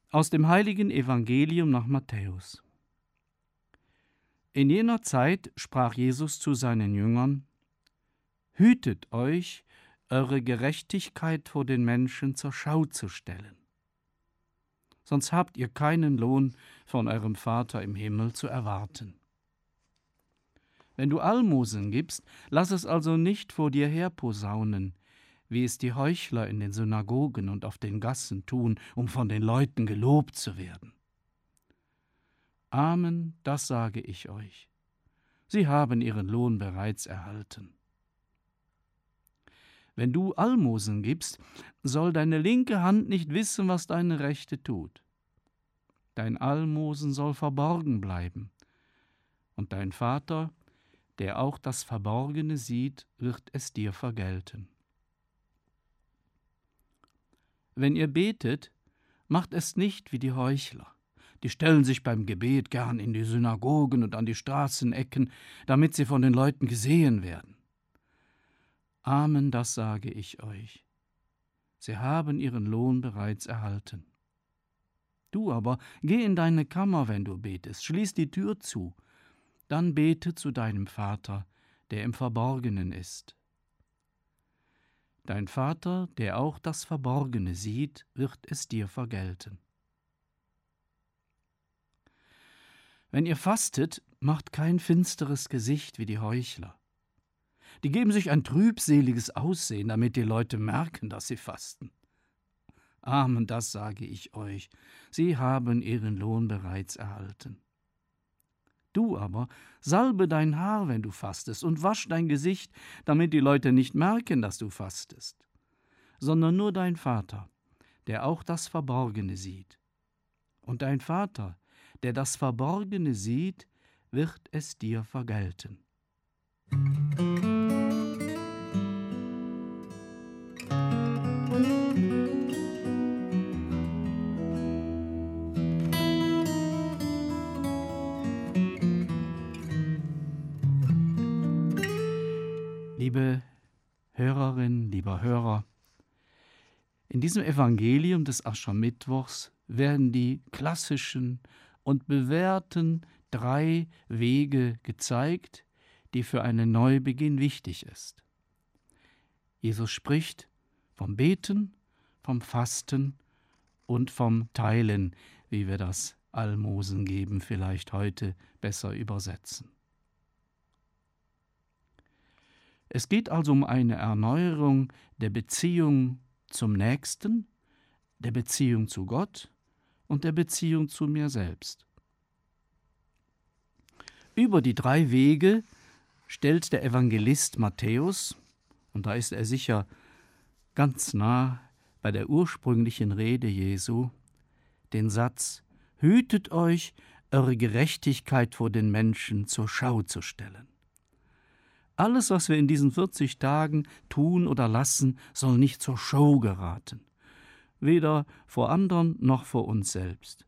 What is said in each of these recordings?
Aus dem heiligen Evangelium nach Matthäus. In jener Zeit sprach Jesus zu seinen Jüngern: Hütet euch, eure Gerechtigkeit vor den Menschen zur Schau zu stellen. Sonst habt ihr keinen Lohn von eurem Vater im Himmel zu erwarten. Wenn du Almosen gibst, lass es also nicht vor dir herposaunen, wie es die Heuchler in den Synagogen und auf den Gassen tun, um von den Leuten gelobt zu werden. Amen, das sage ich euch. Sie haben ihren Lohn bereits erhalten. Wenn du Almosen gibst, soll deine linke Hand nicht wissen, was deine rechte tut. Dein Almosen soll verborgen bleiben, und dein Vater, der auch das Verborgene sieht, wird es dir vergelten. Wenn ihr betet, macht es nicht wie die Heuchler. Die stellen sich beim Gebet gern in die Synagogen und an die Straßenecken, damit sie von den Leuten gesehen werden. Amen, das sage ich euch. Sie haben ihren Lohn bereits erhalten. Du aber, geh in deine Kammer, wenn du betest, schließ die Tür zu, dann bete zu deinem Vater, der im Verborgenen ist. Dein Vater, der auch das Verborgene sieht, wird es dir vergelten. Wenn ihr fastet, macht kein finsteres Gesicht wie die Heuchler. Die geben sich ein trübseliges Aussehen, damit die Leute merken, dass sie fasten. Amen, das sage ich euch, sie haben ihren Lohn bereits erhalten. Du aber, salbe dein Haar, wenn du fastest, und wasch dein Gesicht, damit die Leute nicht merken, dass du fastest, sondern nur dein Vater, der auch das Verborgene sieht. Und dein Vater, der das Verborgene sieht, wird es dir vergelten. Liebe Hörerin, lieber Hörer, in diesem Evangelium des Aschermittwochs werden die klassischen und bewährten 3 Wege gezeigt, die für einen Neubeginn wichtig ist. Jesus spricht vom Beten, vom Fasten und vom Teilen, wie wir das Almosen geben vielleicht heute besser übersetzen. Es geht also um eine Erneuerung der Beziehung zum Nächsten, der Beziehung zu Gott und der Beziehung zu mir selbst. Über die 3 Wege stellt der Evangelist Matthäus, und da ist er sicher ganz nah bei der ursprünglichen Rede Jesu, den Satz: Hütet euch, eure Gerechtigkeit vor den Menschen zur Schau zu stellen. Alles, was wir in diesen 40 Tagen tun oder lassen, soll nicht zur Show geraten, weder vor anderen noch vor uns selbst.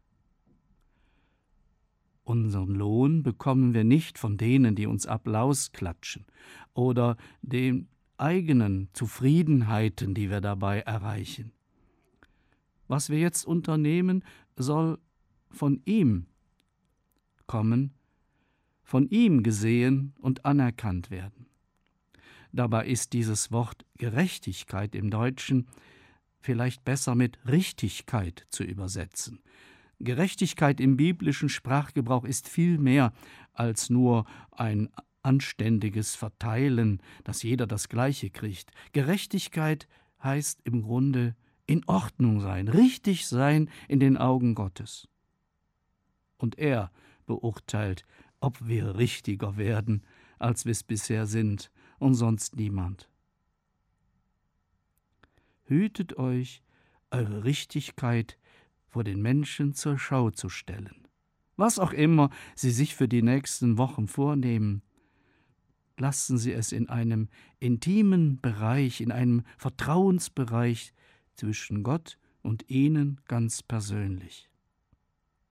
Unseren Lohn bekommen wir nicht von denen, die uns Applaus klatschen oder den eigenen Zufriedenheiten, die wir dabei erreichen. Was wir jetzt unternehmen, soll von ihm kommen, von ihm gesehen und anerkannt werden. Dabei ist dieses Wort Gerechtigkeit im Deutschen vielleicht besser mit Richtigkeit zu übersetzen. Gerechtigkeit im biblischen Sprachgebrauch ist viel mehr als nur ein anständiges Verteilen, dass jeder das Gleiche kriegt. Gerechtigkeit heißt im Grunde in Ordnung sein, richtig sein in den Augen Gottes. Und er beurteilt, ob wir richtiger werden, als wir es bisher sind, und sonst niemand. Hütet euch, eure Richtigkeit vor den Menschen zur Schau zu stellen. Was auch immer sie sich für die nächsten Wochen vornehmen, lassen sie es in einem intimen Bereich, in einem Vertrauensbereich zwischen Gott und ihnen ganz persönlich.